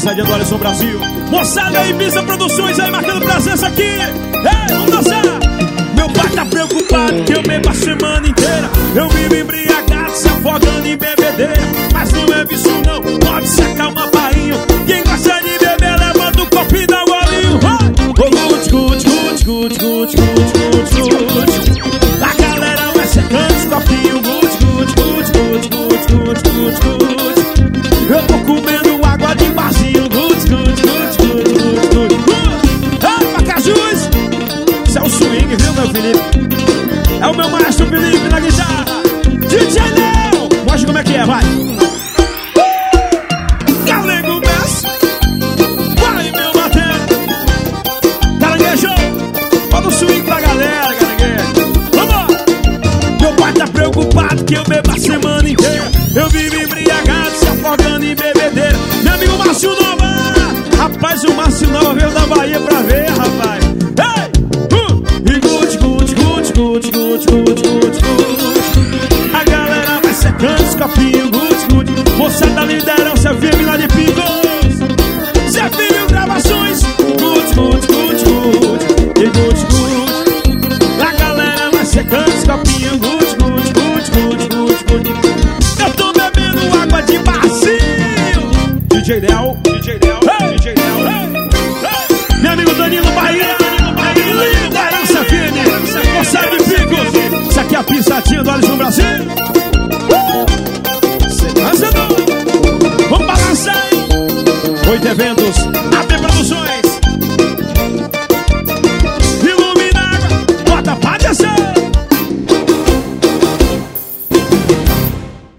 pisadinha do Alisson Brasil. Moçada aí, Ibiza Produções aí marcando presença aqui. Ei, vamos dançar. Meu pai tá preocupado que eu bebo a semana inteira. Eu vivo embriagado, se afogando em bebedeira. Mas não é vício não, pode se acalmar, painho. Quem gosta de beber, levanta o copo e dá o golinho. Ô, gut, gut, gut, gut, gut, gut, gut. A galera vai secando os copinhos. Gut, gut, gut, gut, gut, gut, gut, gut. Eu tô comendo água de barzinho. Gut, gut, gut, gut, gut, gut. Ei, Pacajus! Isso é o swing, viu, meu Felipe? É o meu maestro Felipe na guitarra. DJ Neo! Mostra como é que é, vai! Galego Bess! Vai, meu batendo! Caranguejo! Olha o swing pra galera, caranguejo! Vamos! Meu pai tá preocupado que eu bebo a semana inteira. Eu vivo embriagado, se afogando em bebedeira. Meu amigo Márcio Nova! Rapaz, o Márcio Nova veio da Bahia pra ver, rapaz! E gut, gut, gut, gut, gut, gut, gut, gut. A galera vai secando os copinhos. Gut, gut. Moça da liderança, firme lá de Picos. Zé Filho Gravações. Gut, gut, gut, gut. E gut, gut. A galera vai secando os copinhos. Gut, gut, gut, gut, gut, gut. Eu tô bebendo água de bacio. DJ Del, DJ Del, hey, DJ Del, hey, hey. Meu amigo Danilo Bahia. Liderança firme. Moça de Picos. Isso aqui é a pisadinha do Alisson Brasil. Vamos balançar, hein? 8 eventos, AP Produções.